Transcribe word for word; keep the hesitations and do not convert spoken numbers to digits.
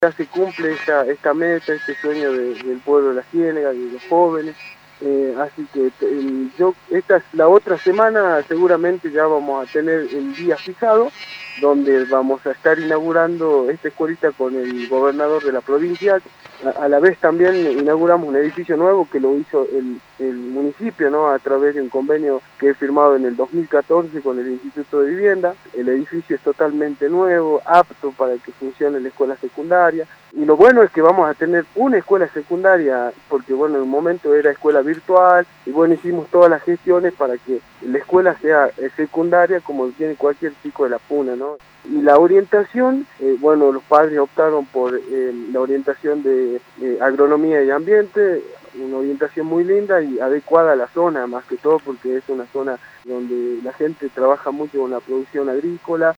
ya se cumple esta, esta meta, este sueño de, del pueblo de la Ciénega, de los jóvenes. Eh, así que eh, yo esta la otra semana seguramente ya vamos a tener el día fijado donde vamos a estar inaugurando esta escuelita con el gobernador de la provincia. A, a la vez también inauguramos un edificio nuevo que lo hizo el, el municipio, ¿no? A través de un convenio que he firmado en el dos mil catorce con el Instituto de Vivienda. El edificio es totalmente nuevo, apto para que funcione la escuela secundaria. Y lo bueno es que vamos a tener una escuela secundaria, porque bueno, en un momento era escuela virtual, y bueno, hicimos todas las gestiones para que la escuela sea secundaria como tiene cualquier chico de la Puna, ¿no? Y la orientación, eh, bueno, los padres optaron por eh, la orientación de eh, agronomía y ambiente, una orientación muy linda y adecuada a la zona, más que todo porque es una zona donde la gente trabaja mucho con la producción agrícola,